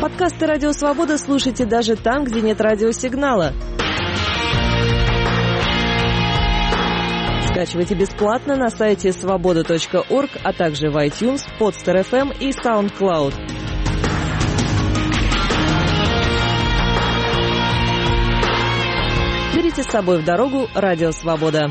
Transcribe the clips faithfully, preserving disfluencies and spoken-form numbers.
Подкасты «Радио Свобода» слушайте даже там, где нет радиосигнала. Скачивайте бесплатно на сайте свобода точка орг, а также в iTunes, Podster эф эм и SoundCloud. Берите с собой в дорогу «Радио Свобода».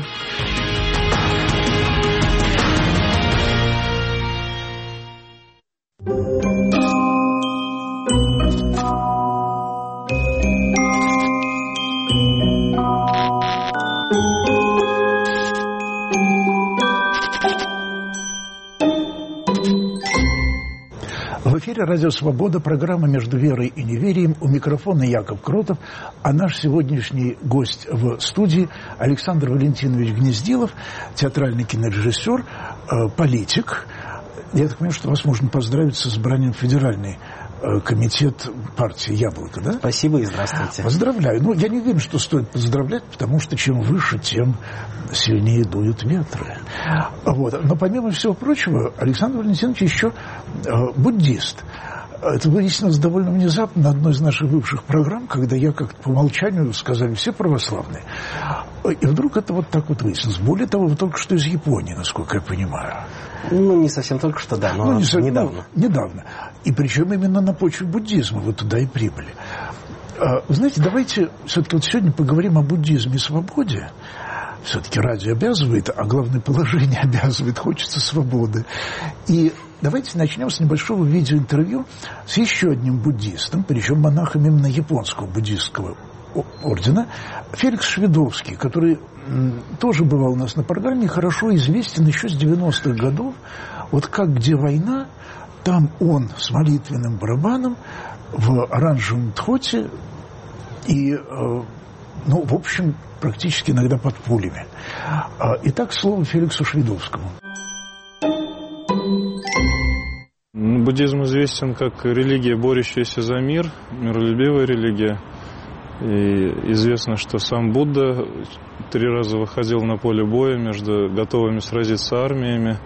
В эфире «Радио Свобода», программа «Между верой и неверием». У микрофона Яков Кротов, а наш сегодняшний гость в студии Александр Валентинович Гнездилов, театральный кинорежиссер, политик. Я так понимаю, что вас можно поздравить с избранием в Федеральный комитет партии «Яблоко», да? Спасибо и здравствуйте. Поздравляю. Ну, я не уверен, что стоит поздравлять, потому что чем выше, тем сильнее дуют ветры. Вот. Но помимо всего прочего, Александр Валентинович еще э, буддист. Это выяснилось довольно внезапно на одной из наших бывших программ, когда я как-то по умолчанию сказали все православные. И вдруг это вот так вот выяснилось. Более того, вы только что из Японии, насколько я понимаю. Ну, не совсем только что, да, но ну, не со... недавно. Ну, недавно. И причем именно на почве буддизма вы туда и прибыли. Вы знаете, давайте все-таки вот сегодня поговорим о буддизме и свободе. Все-таки радио обязывает, а главное положение обязывает, хочется свободы. И давайте начнем с небольшого видеоинтервью с еще одним буддистом, причем монахом именно японского буддистского ордена, Феликс Шведовский, который м, тоже бывал у нас на программе и хорошо известен еще с девяностых годов. Вот как где война, там он с молитвенным барабаном в оранжевом тхоте и, э, ну, в общем, практически иногда под пулями. Итак, слово Феликсу Шведовскому. Буддизм известен как религия, борющаяся за мир, миролюбивая религия. И известно, что сам Будда три раза выходил на поле боя между готовыми сразиться армиями.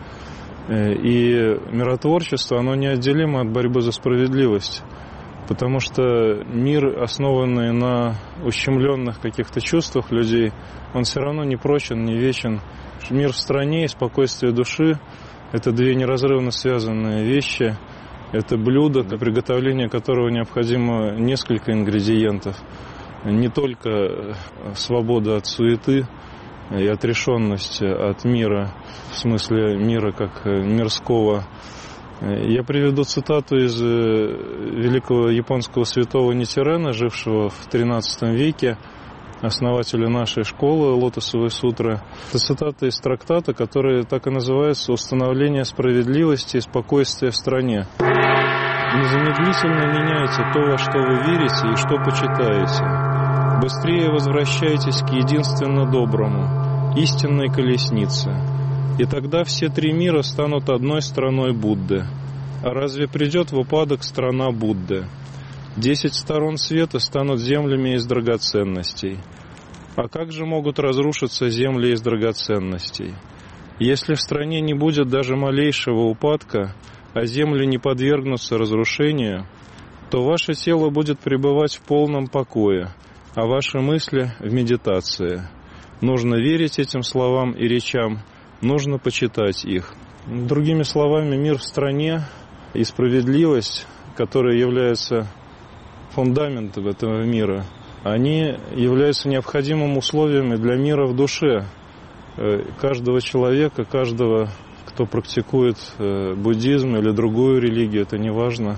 И миротворчество, оно неотделимо от борьбы за справедливость. Потому что мир, основанный на ущемленных каких-то чувствах людей, он все равно не прочен, не вечен. Мир в стране и спокойствие души – это две неразрывно связанные вещи. Это блюдо, для приготовления которого необходимо несколько ингредиентов. Не только свобода от суеты и отрешенность от мира, в смысле мира как мирского. Я приведу цитату из великого японского святого Нисирена, жившего в тринадцатом веке, основателя нашей школы Лотосовой сутры. Это цитата из трактата, который так и называется «Установление справедливости и спокойствия в стране». «Незамедлительно меняйте то, во что вы верите и что почитаете. Быстрее возвращайтесь к единственно доброму, истинной колеснице. И тогда все три мира станут одной страной Будды. А разве придет в упадок страна Будды? Десять сторон света станут землями из драгоценностей. А как же могут разрушиться земли из драгоценностей? Если в стране не будет даже малейшего упадка, а земли не подвергнутся разрушению, то ваше тело будет пребывать в полном покое, а ваши мысли в медитации. Нужно верить этим словам и речам, нужно почитать их». Другими словами, мир в стране и справедливость, которая является фундаментом этого мира, они являются необходимым условием для мира в душе каждого человека, каждого, кто практикует буддизм или другую религию, это не важно.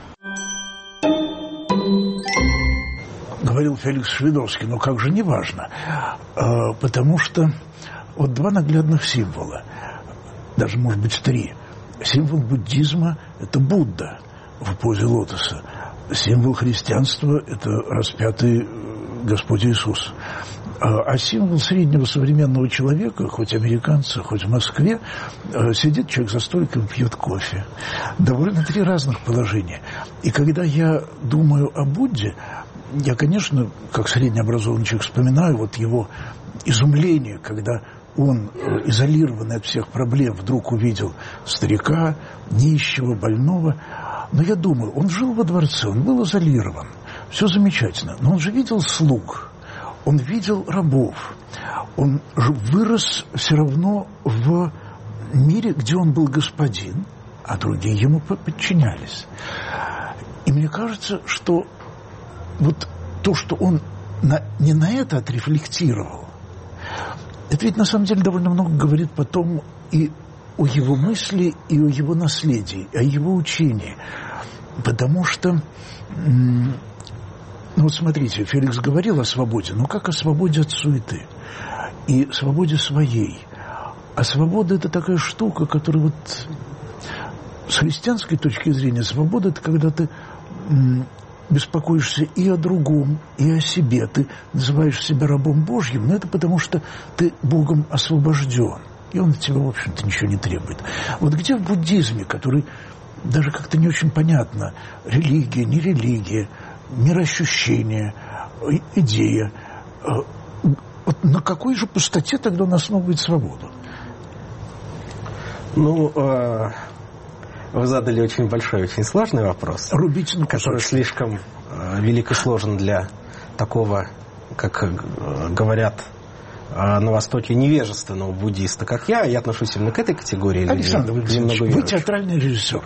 Говорил Феликс Шведовский, но как же не важно, потому что вот два наглядных символа, даже, может быть, три. Символ буддизма – это Будда в позе лотоса. Символ христианства – это распятый Господь Иисус. А символ среднего современного человека, хоть американца, хоть в Москве, сидит человек за столиком, пьет кофе. Довольно три разных положения. И когда я думаю о Будде, я, конечно, как среднеобразованный человек, вспоминаю вот его изумление, когда он, изолированный от всех проблем, вдруг увидел старика, нищего, больного. Но я думаю, он жил во дворце, он был изолирован, все замечательно, но он же видел слуг, он видел рабов, он же вырос все равно в мире, где он был господин, а другие ему подчинялись. И мне кажется, что вот то, что он на, не на это отрефлектировал, это ведь на самом деле довольно много говорит потом и о его мысли, и о его наследии, о его учении. Потому что, ну вот смотрите, Феликс говорил о свободе, но как о свободе от суеты и свободе своей. А свобода – это такая штука, которая вот с христианской точки зрения, свобода – это когда ты беспокоишься и о другом, и о себе. Ты называешь себя рабом Божьим, но это потому, что ты Богом освобожден. И он от тебя, в общем-то, ничего не требует. Вот где в буддизме, который даже как-то не очень понятно, религия, не религия, мироощущение, идея, вот на какой же пустоте тогда он основывает свободу? Ну, э, вы задали очень большой, очень сложный вопрос, Рубите на который слишком э, велик и сложен для такого, как э, говорят на Востоке, невежественного буддиста, как я. Я отношусь именно к этой категории. Александр Владимирович, вы театральный режиссер.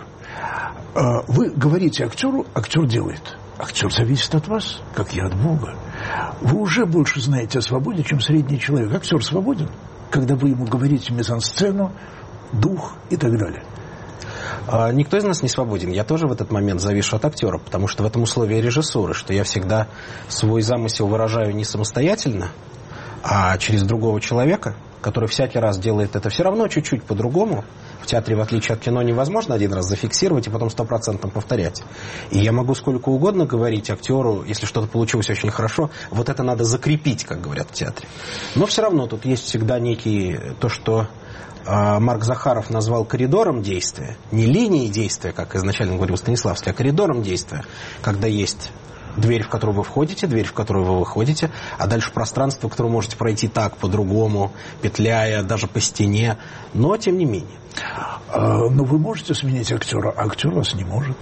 Вы говорите актеру, актер делает. Актер зависит от вас, как я от Бога. Вы уже больше знаете о свободе, чем средний человек. Актер свободен, когда вы ему говорите мизансцену, дух и так далее. Никто из нас не свободен. Я тоже в этот момент завишу от актера, потому что в этом условии режиссуры, что я всегда свой замысел выражаю не самостоятельно, а через другого человека, который всякий раз делает это все равно чуть-чуть по-другому. В театре, в отличие от кино, невозможно один раз зафиксировать и потом стопроцентно повторять. И я могу сколько угодно говорить актеру, если что-то получилось очень хорошо, вот это надо закрепить, как говорят в театре. Но все равно тут есть всегда некий, то, что э, Марк Захаров назвал коридором действия, не линией действия, как изначально говорил Станиславский, а коридором действия, когда есть дверь, в которую вы входите, дверь, в которую вы выходите, а дальше пространство, которое вы можете пройти так, по-другому, петляя, даже по стене, но тем не менее. А, но вы можете сменить актера, а актер вас не может.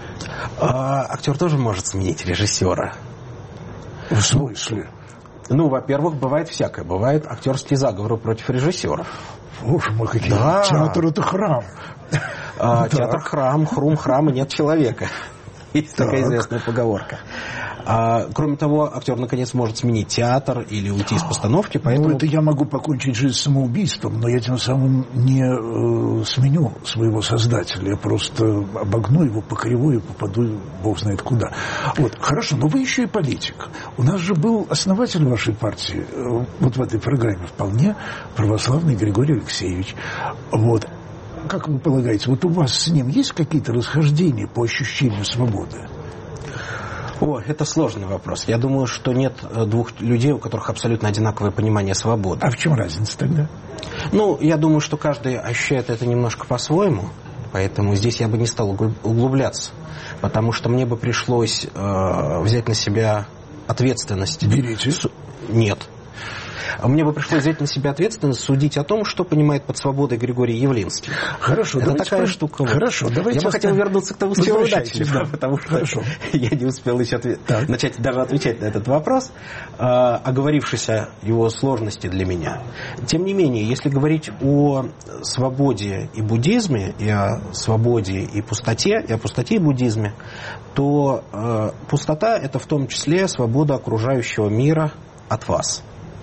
А, актер тоже может сменить режиссера. В смысле? Ну, во-первых, бывает всякое. Бывают актерские заговоры против режиссеров. Боже мой, какие да. Театр – это храм. А, театр – храм, хрум храма, нет человека. Есть так. Такая известная поговорка. А, кроме того, актер наконец может сменить театр или уйти из постановки. Поэтому... Ну, это я могу покончить жизнь самоубийством, но я тем самым не э, сменю своего создателя. Я просто обогну его по кривой и попаду, бог знает куда. Вот, хорошо, но вы еще и политик. У нас же был основатель вашей партии, э, вот в этой программе вполне православный Григорий Алексеевич. Вот. Как вы полагаете, вот у вас с ним есть какие-то расхождения по ощущению свободы? О, это сложный вопрос. Я думаю, что нет двух людей, у которых абсолютно одинаковое понимание свободы. А в чем разница тогда? Ну, я думаю, что каждый ощущает это немножко по-своему, поэтому здесь я бы не стал углубляться, потому что мне бы пришлось э, взять на себя ответственность. Берите. С... Нет. Мне бы пришлось взять на себя ответственность судить о том, что понимает под свободой Григорий Явлинский. Хорошо, это такая по... штука. Хорошо, давайте. Я бы хотел вернуться к тому, с чего вы начали, да. потому что Хорошо. я не успел еще ответ... начать даже отвечать на этот вопрос, оговорившись о его сложности для меня. Тем не менее, если говорить о свободе и буддизме, и о свободе и пустоте, и о пустоте и буддизме, то э, пустота – это в том числе свобода окружающего мира от вас.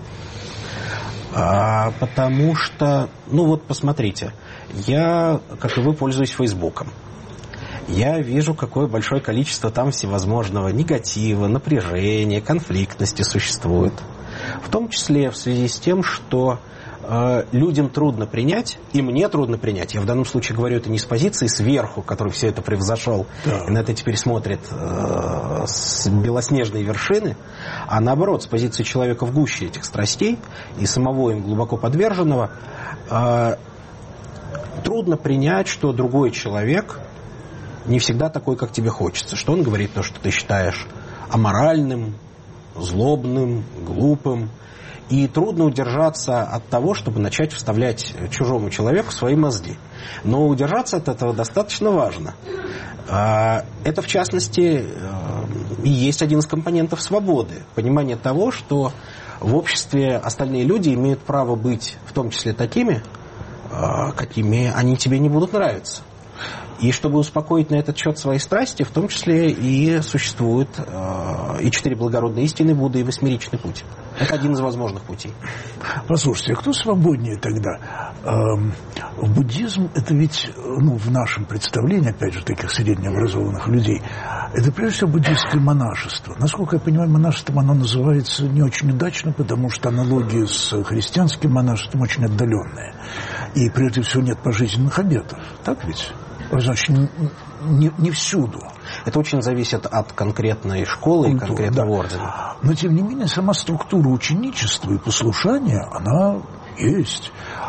А, потому что, ну вот посмотрите, я, как и вы, пользуюсь Фейсбуком. Я вижу, какое большое количество там всевозможного негатива, напряжения, конфликтности существует. В том числе в связи с тем, что э, людям трудно принять, и мне трудно принять. Я в данном случае говорю это не с позиции сверху, который все это превзошел, да. И на это теперь смотрит э, с белоснежной вершины, а наоборот, с позиции человека в гуще этих страстей и самого им глубоко подверженного, э, трудно принять, что другой человек не всегда такой, как тебе хочется, что он говорит то, что ты считаешь аморальным, злобным, глупым. И трудно удержаться от того, чтобы начать вставлять чужому человеку свои мозги. Но удержаться от этого достаточно важно. Это, в частности, и есть один из компонентов свободы. Понимание того, что в обществе остальные люди имеют право быть в том числе такими, какими они тебе не будут нравиться. И чтобы успокоить на этот счет свои страсти, в том числе и существуют э, и четыре благородные истины, Будда, и восьмеричный путь. Это один из возможных путей. Послушайте, а кто свободнее тогда? Эм, буддизм, это ведь, ну, в нашем представлении, опять же, таких среднеобразованных людей, это прежде всего буддийское монашество. Насколько я понимаю, монашеством оно называется не очень удачно, потому что аналогии с христианским монашеством очень отдаленные. И прежде всего нет пожизненных обетов. Так ведь? Значит, не, не всюду. Это очень зависит от конкретной школы Культура, и конкретного да. ордена. Но, тем не менее, сама структура ученичества и послушания, она есть.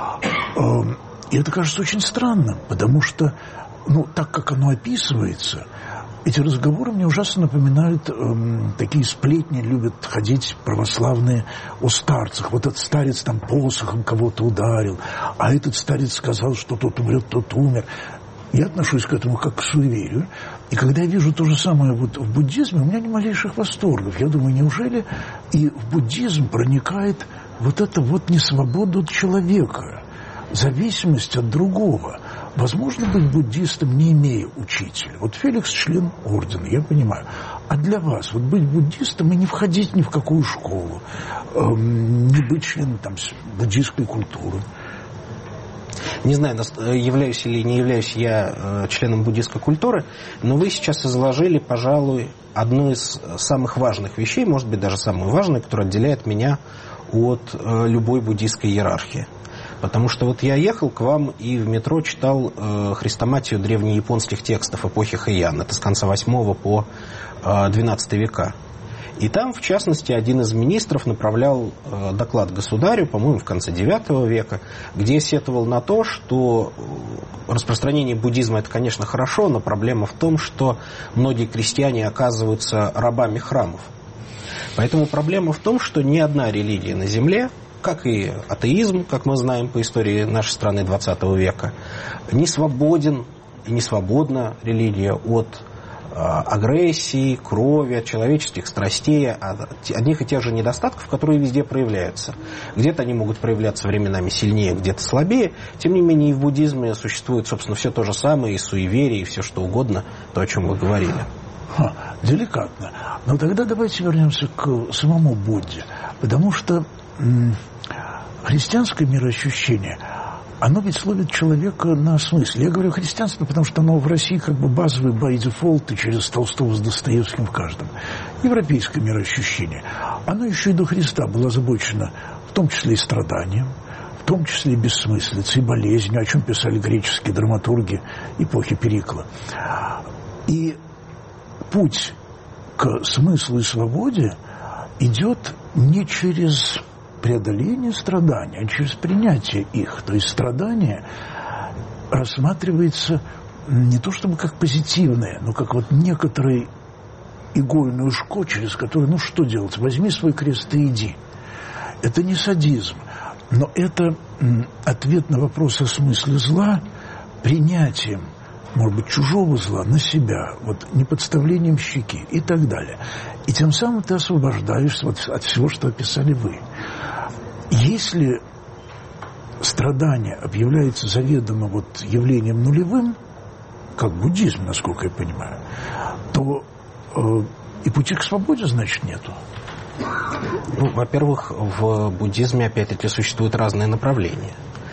И это кажется очень странным, потому что, ну, так как оно описывается, эти разговоры мне ужасно напоминают, эм, такие сплетни любят ходить православные о старцах. Вот этот старец там посохом кого-то ударил, а этот старец сказал, что тот умрет, тот умер. Я отношусь к этому как к суеверию. И когда я вижу то же самое вот в буддизме, у меня ни малейших восторгов. Я думаю, неужели и в буддизм проникает вот эта вот несвобода от человека, зависимость от другого. Возможно быть буддистом, не имея учителя. Вот Феликс член ордена, я понимаю. А для вас вот быть буддистом и не входить ни в какую школу, эм, не быть членом там буддийской культуры? Не знаю, являюсь или не являюсь я членом буддийской культуры, но вы сейчас изложили, пожалуй, одну из самых важных вещей, может быть, даже самую важную, которая отделяет меня от любой буддийской иерархии. Потому что вот я ехал к вам и в метро читал хрестоматию древнеяпонских текстов эпохи Хэйан. Это с конца восьмого по двенадцатый века. И там, в частности, один из министров направлял э, доклад государю, по-моему, в конце девятого века, где сетовал на то, что распространение буддизма – это, конечно, хорошо, но проблема в том, что многие крестьяне оказываются рабами храмов. Поэтому проблема в том, что ни одна религия на земле, как и атеизм, как мы знаем по истории нашей страны двадцатого века, не свободен и не свободна религия от агрессии, крови, от человеческих страстей, от одних и тех же недостатков, которые везде проявляются. Где-то они могут проявляться временами сильнее, где-то слабее. Тем не менее, и в буддизме существует, собственно, все то же самое, и суеверие, и все что угодно, то, о чем вы говорили. Ха, деликатно. Но тогда давайте вернемся к самому Будде. Потому что м- христианское мироощущение, оно ведь словит человека на смысле. Я говорю христианство, потому что оно в России как бы базовый by default и через Толстого с Достоевским в каждом. Европейское мироощущение, оно еще и до Христа было озабочено в том числе и страданием, в том числе и бессмыслицей, и болезнью, о чем писали греческие драматурги эпохи Перикла. И путь к смыслу и свободе идет не через преодоление страданий, а через принятие их. То есть страдание рассматривается не то чтобы как позитивное, но как вот некоторый игольное ушко, через которое, ну что делать, возьми свой крест и иди. Это не садизм, но это ответ на вопрос о смысле зла принятием, может быть, чужого зла на себя, вот не подставлением щеки и так далее. И тем самым ты освобождаешься вот от всего, что описали вы. Если страдание объявляется заведомо вот явлением нулевым, как буддизм, насколько я понимаю, то э, и пути к свободе, значит, нету. Ну, во-первых, в буддизме, опять-таки, существуют разные направления.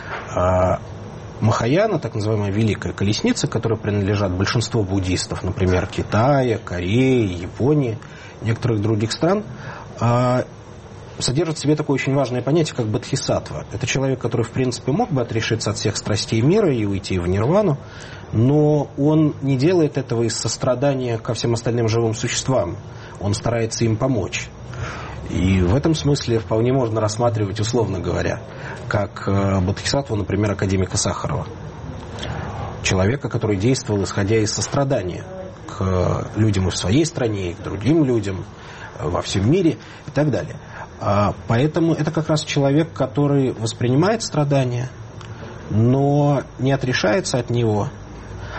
Махаяна, так называемая Великая Колесница, которой принадлежат большинство буддистов, например, Китая, Кореи, Японии, некоторых других стран, содержит в себе такое очень важное понятие, как бодхисаттва. Это человек, который, в принципе, мог бы отрешиться от всех страстей мира и уйти в нирвану, но он не делает этого из сострадания ко всем остальным живым существам. Он старается им помочь. И в этом смысле вполне можно рассматривать, условно говоря, как бодхисаттву, например, академика Сахарова. Человека, который действовал, исходя из сострадания к людям и в своей стране, и к другим людям, во всем мире и так далее. Поэтому это как раз человек, который воспринимает страдания, но не отрешается от него,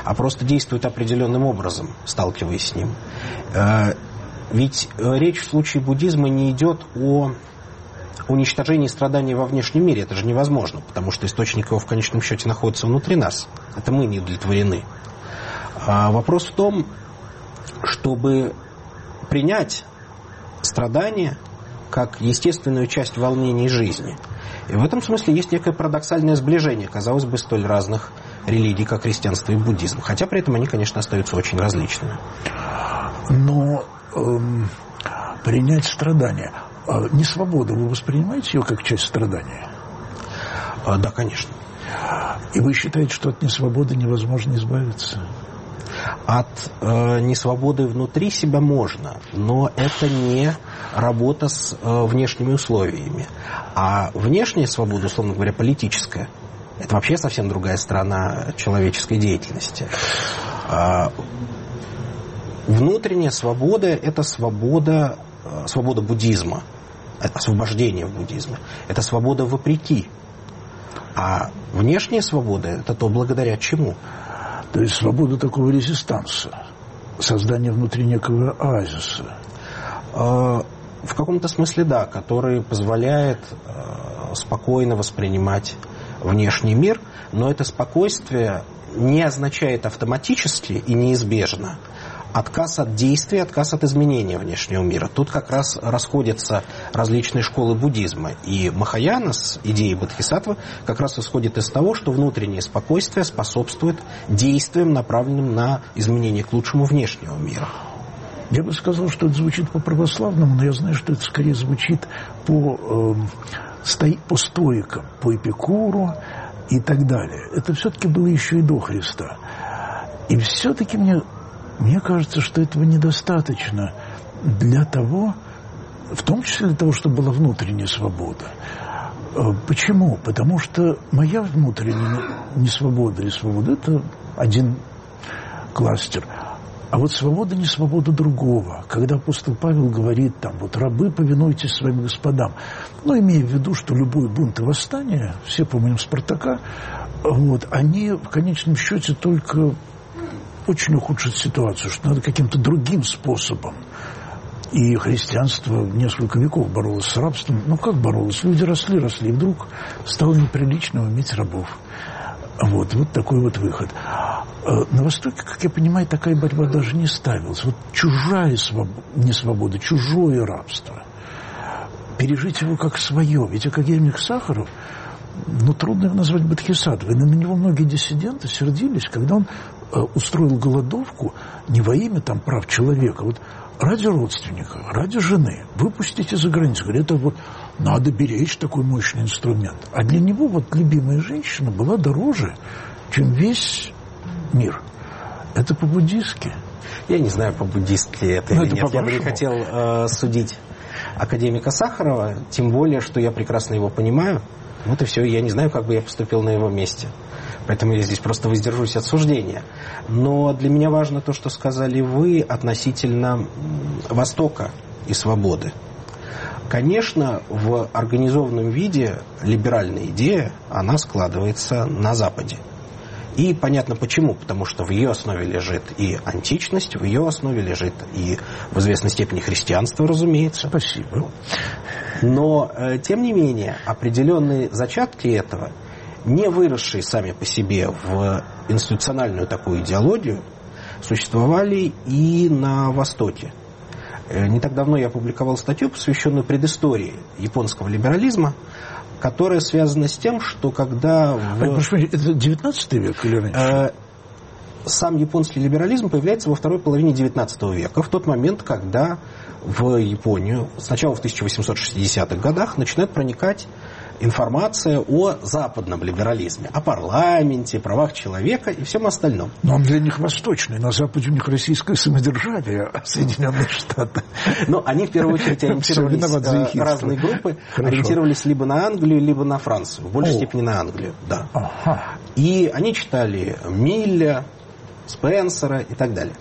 а просто действуют определенным образом, сталкиваясь с ним. Ведь речь в случае буддизма не идет о уничтожении страданий во внешнем мире. Это же невозможно, потому что источник его в конечном счете находится внутри нас. Это мы не удовлетворены. А вопрос в том, чтобы принять страдания как естественную часть волнений жизни. И в этом смысле есть некое парадоксальное сближение, казалось бы, столь разных религий, как христианство и буддизм. Хотя при этом они, конечно, остаются очень различными. Но эм, принять страдания, э, несвободу, вы воспринимаете ее как часть страдания? А, да, конечно. И вы считаете, что от несвободы невозможно избавиться? От э, несвободы внутри себя можно, но это не работа с э, внешними условиями. А внешняя свобода, условно говоря, политическая, это вообще совсем другая сторона человеческой деятельности. А внутренняя свобода – это свобода, э, свобода буддизма, освобождение в буддизме. Это свобода вопреки. А внешняя свобода – это то, благодаря чему. То есть свобода такого резистанса, создание внутри некого оазиса. В каком-то смысле, да, который позволяет спокойно воспринимать внешний мир, но это спокойствие не означает автоматически и неизбежно отказ от действий, отказ от изменения внешнего мира. Тут как раз расходятся различные школы буддизма. И Махаяна с идеей бодхисаттвы как раз исходит из того, что внутреннее спокойствие способствует действиям, направленным на изменение к лучшему внешнего мира. Я бы сказал, что это звучит по-православному, но я знаю, что это скорее звучит по, э, по стоикам, по Эпикуру и так далее. Это все-таки было еще и до Христа. И все-таки мне... Мне кажется, что этого недостаточно для того, в том числе для того, чтобы была внутренняя свобода. Почему? Потому что моя внутренняя несвобода и свобода – это один кластер. А вот свобода не свобода другого. Когда апостол Павел говорит, там, вот рабы, повинуйтесь своим господам. Но имея в виду, что любой бунт и восстание, все помним Спартака, вот, они в конечном счете только... очень ухудшит ситуацию, что надо каким-то другим способом. И христианство несколько веков боролось с рабством. Ну, как боролось? Люди росли, росли, и вдруг стало неприличным иметь рабов. Вот, вот такой вот выход. На Востоке, как я понимаю, такая борьба даже не ставилась. Вот чужая свобода, не свобода, чужое рабство. Пережить его как свое. Ведь академик Сахаров, ну, трудно его назвать бодхисаттвой, но на него многие диссиденты сердились, когда он устроил голодовку не во имя там прав человека, вот ради родственника, ради жены, выпустите за границу. Говорят, это вот надо беречь такой мощный инструмент. А для него вот любимая женщина была дороже, чем весь мир. Это по-буддистски. Я не знаю, по-буддистски это но или это нет. Я бы не хотел э, судить академика Сахарова, тем более, что я прекрасно его понимаю. Вот и все. Я не знаю, как бы я поступил на его месте. Поэтому я здесь просто воздержусь от суждения. Но для меня важно то, что сказали вы относительно Востока и свободы. Конечно, в организованном виде либеральная идея, она складывается на Западе. И понятно почему. Потому что в ее основе лежит и античность, в ее основе лежит и в известной степени христианство, разумеется. Спасибо. Но, тем не менее, определенные зачатки этого, не выросшие сами по себе в институциональную такую идеологию, существовали и на Востоке. Не так давно я опубликовал статью, посвященную предыстории японского либерализма, которая связана с тем, что когда... В... Прошу, это девятнадцатый век или раньше? Сам японский либерализм появляется во второй половине девятнадцатого века, в тот момент, когда в Японию, сначала в тысяча восемьсот шестидесятых годах, начинает проникать информация о западном либерализме, о парламенте, правах человека и всем остальном. Но он для них восточный, на Западе у них российское самодержавие, а Соединенные Штаты. Но они в первую очередь ориентировались, разные группы ориентировались либо на Англию, либо на Францию, в большей степени на Англию. Да. Ага. И они читали Милля, Спенсера и так далее.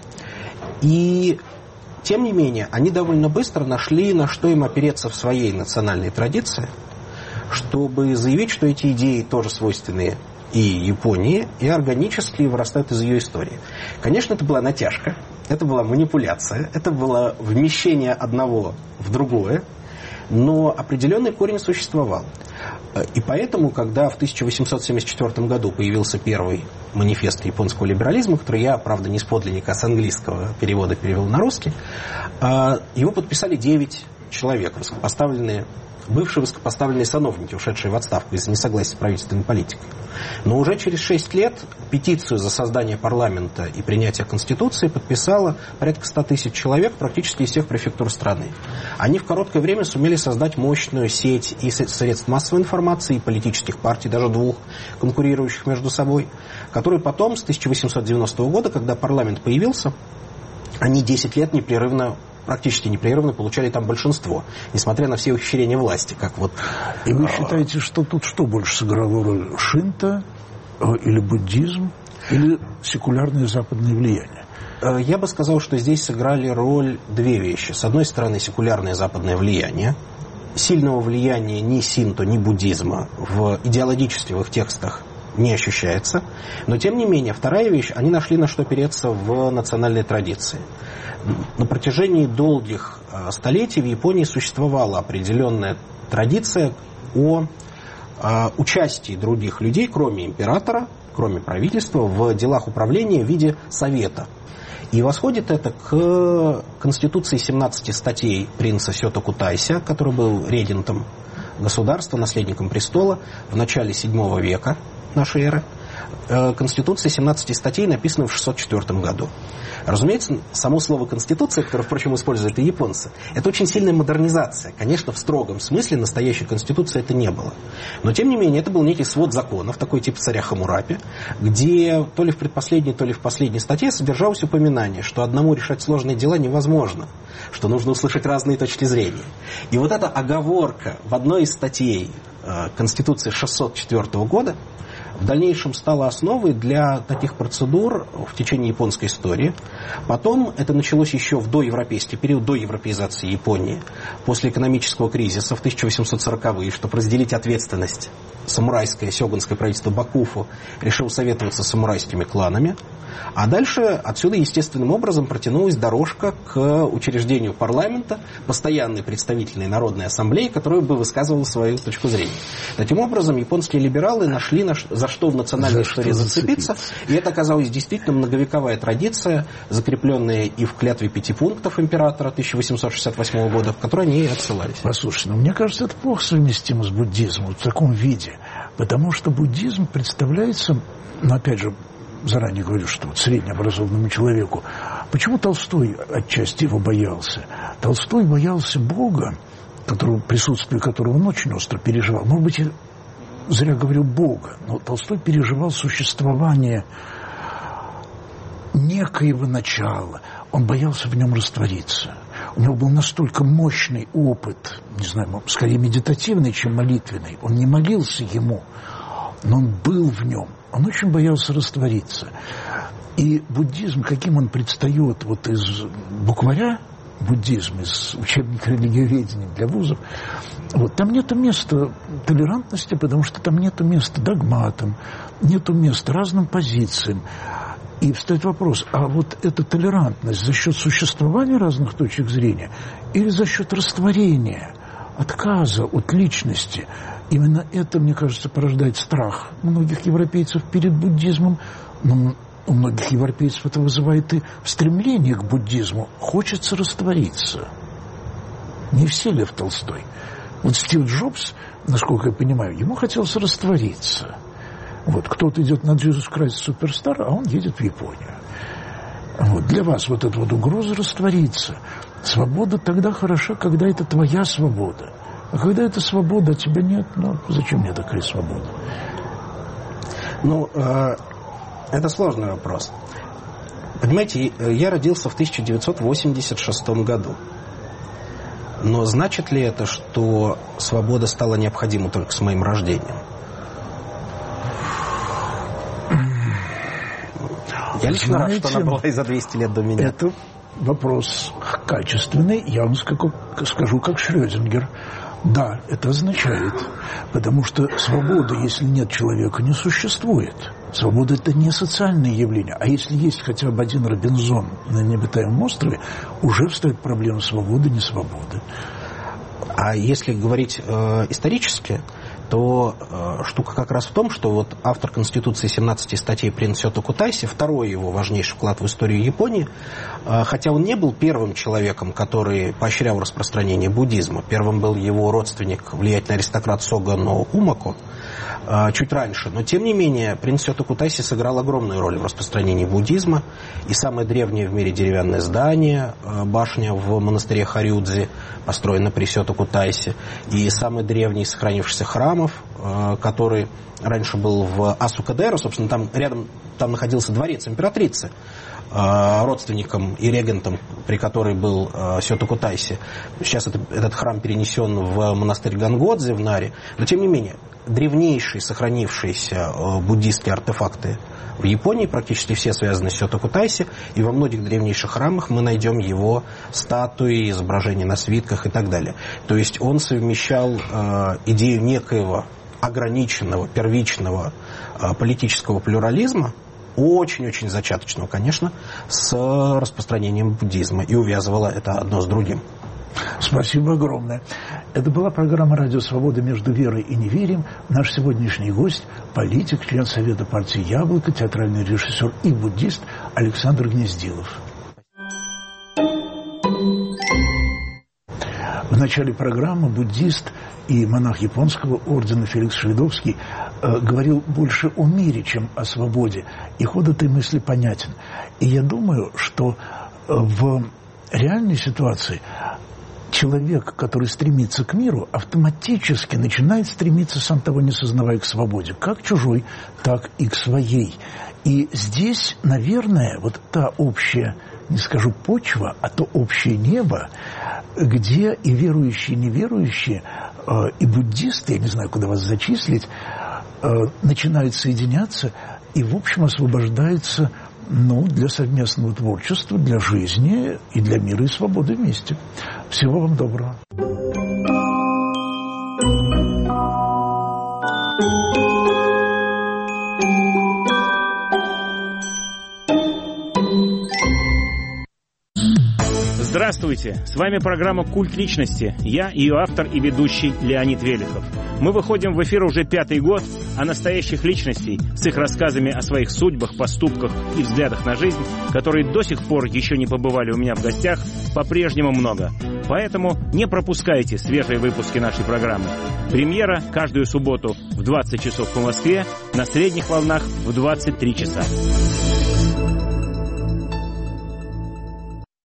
И тем не менее, они довольно быстро нашли, на что им опереться в своей национальной традиции, чтобы заявить, что эти идеи тоже свойственны и Японии и органически вырастают из ее истории. Конечно, это была натяжка, это была манипуляция, это было вмещение одного в другое, но определенный корень существовал. И поэтому, когда в тысяча восемьсот семьдесят четвёртом году появился первый манифест японского либерализма, который я, правда, не с подлинника, а с английского перевода перевел на русский, его подписали девять человек, высокопоставленные, бывшие высокопоставленные сановники, ушедшие в отставку из-за несогласия с правительственной политикой. Но уже через шесть лет петицию за создание парламента и принятие Конституции подписало порядка ста тысяч человек практически из всех префектур страны. Они в короткое время сумели создать мощную сеть и средств массовой информации, и политических партий, даже двух, конкурирующих между собой, которые потом, с тысяча восемьсот девяностого года, когда парламент появился, они десять лет непрерывно практически непрерывно получали там большинство, несмотря на все ухищрения власти. Как вот... И вы считаете, что тут что больше сыграло роль? Шинто или буддизм, или секулярное западное влияние? Я бы сказал, что здесь сыграли роль две вещи. С одной стороны, секулярное западное влияние. Сильного влияния ни синто, ни буддизма в идеологически в их текстах не ощущается. Но, тем не менее, вторая вещь, они нашли на что опереться в национальной традиции. На протяжении долгих столетий в Японии существовала определенная традиция о участии других людей, кроме императора, кроме правительства, в делах управления в виде совета. И восходит это к конституции семнадцати статей принца Сёто Кутайся, который был регентом государства, наследником престола в начале седьмого века нашей эры. Конституция семнадцати статей написана в шестьсот четвёртом году. Разумеется, само слово «конституция», которое, впрочем, используют и японцы, это очень сильная модернизация. Конечно, в строгом смысле настоящей конституции это не было. Но, тем не менее, это был некий свод законов, такой тип царя Хаммурапи, где то ли в предпоследней, то ли в последней статье содержалось упоминание, что одному решать сложные дела невозможно, что нужно услышать разные точки зрения. И вот эта оговорка в одной из статей Конституции шестьсот четвёртого года в дальнейшем стало основой для таких процедур в течение японской истории. Потом это началось еще в доевропейский период, до европеизации Японии, после экономического кризиса в тысяча восемьсот сороковые, чтобы разделить ответственность. Самурайское сёгунское правительство Бакуфу решило советоваться с самурайскими кланами. А дальше отсюда естественным образом протянулась дорожка к учреждению парламента, постоянной представительной народной ассамблеи, которая бы высказывала свою точку зрения. Таким образом, японские либералы нашли на, за что в национальной за истории зацепиться. И это оказалась действительно многовековая традиция, закрепленная и в клятве пяти пунктов императора тысяча восемьсот шестьдесят восьмого года, в которой они и отсылались. Послушайте, ну, мне кажется, это плохо совместимо с буддизмом в таком виде. Потому что буддизм представляется, ну, опять же, заранее говорю, что вот среднеобразованному человеку. Почему Толстой отчасти его боялся? Толстой боялся Бога, которого, присутствие которого он очень остро переживал. Может быть, я зря говорю Бога, но Толстой переживал существование некоего начала. Он боялся в нем раствориться. У него был настолько мощный опыт, не знаю, скорее медитативный, чем молитвенный. Он не молился ему, но он был в нем. Он очень боялся раствориться. И буддизм, каким он предстает вот из букваря, буддизм, из учебника религиоведения для вузов, вот, там нету места толерантности, потому что там нету места догматам, нету места разным позициям. И встает вопрос, а вот эта толерантность за счет существования разных точек зрения или за счет растворения, отказа от личности? Именно это, мне кажется, порождает страх многих европейцев перед буддизмом. Но у многих европейцев это вызывает и стремление к буддизму. Хочется раствориться. Не все Лев Толстой. Вот Стив Джобс, насколько я понимаю, ему хотелось раствориться. Вот, кто-то идет на Jesus Christ Superstar, а он едет в Японию. Вот, для вас вот эта вот угроза раствориться. Свобода тогда хороша, когда это твоя свобода. А когда эта свобода, а тебя нет, ну, зачем мне такая свобода? Ну, э, это сложный вопрос. Понимаете, я родился в тысяча девятьсот восемьдесят шестом году. Но значит ли это, что свобода стала необходима только с моим рождением? Я лично рад, что она была и за двести лет до меня. Это вопрос качественный. Я вам скажу, скажу как Шрёдингер. Да, это означает, потому что свобода, если нет человека, не существует. Свобода – это не социальное явление, а если есть хотя бы один Робинзон на необитаемом острове, уже встает проблема свободы, не свободы. А если говорить э, исторически, то э, штука как раз в том, что вот автор Конституции семнадцати статей принц Сёто Кутайси, второй его важнейший вклад в историю Японии, э, хотя он не был первым человеком, который поощрял распространение буддизма, первым был его родственник, влиятельный аристократ Сога но Умако, э, чуть раньше, но тем не менее принц Сёто Кутайси сыграл огромную роль в распространении буддизма, и самое древнее в мире деревянное здание, э, башня в монастыре Харюдзи, построена при Сёто Кутайси, и самый древний сохранившийся храм, который раньше был в Асукадеро, собственно, там рядом там находился дворец императрицы, родственником и регентом, при которой был Сёто Кутайси. Сейчас это, этот храм перенесен в монастырь Гангодзи в Наре, но тем не менее древнейшие сохранившиеся буддистские артефакты в Японии, практически все связаны с Сёто Кутайси, и во многих древнейших храмах мы найдем его статуи, изображения на свитках и так далее. То есть он совмещал э, идею некоего ограниченного, первичного э, политического плюрализма, очень-очень зачаточного, конечно, с распространением буддизма, и увязывало это одно с другим. Спасибо огромное. Это была программа «Радио Свобода» между верой и неверием. Наш сегодняшний гость – политик, член Совета партии «Яблоко», театральный режиссер и буддист Александр Гнездилов. В начале программы буддист и монах японского ордена Феликс Шведовский э, говорил больше о мире, чем о свободе. И ход этой мысли понятен. И я думаю, что в реальной ситуации человек, который стремится к миру, автоматически начинает стремиться, сам того не сознавая, к свободе. Как к чужой, так и к своей. И здесь, наверное, вот та общая, не скажу почва, а то общее небо, где и верующие, и неверующие, э, и буддисты, я не знаю, куда вас зачислить, э, начинают соединяться и, в общем, освобождаются, ну, для совместного творчества, для жизни и для мира и свободы вместе. Всего вам доброго. Здравствуйте! С вами программа «Культ личности». Я, ее автор и ведущий Леонид Велихов. Мы выходим в эфир уже пятый год, а настоящих личностей с их рассказами о своих судьбах, поступках и взглядах на жизнь, которые до сих пор еще не побывали у меня в гостях, по-прежнему много. Поэтому не пропускайте свежие выпуски нашей программы. Премьера каждую субботу в двадцать часов по Москве, на средних волнах в двадцать три часа.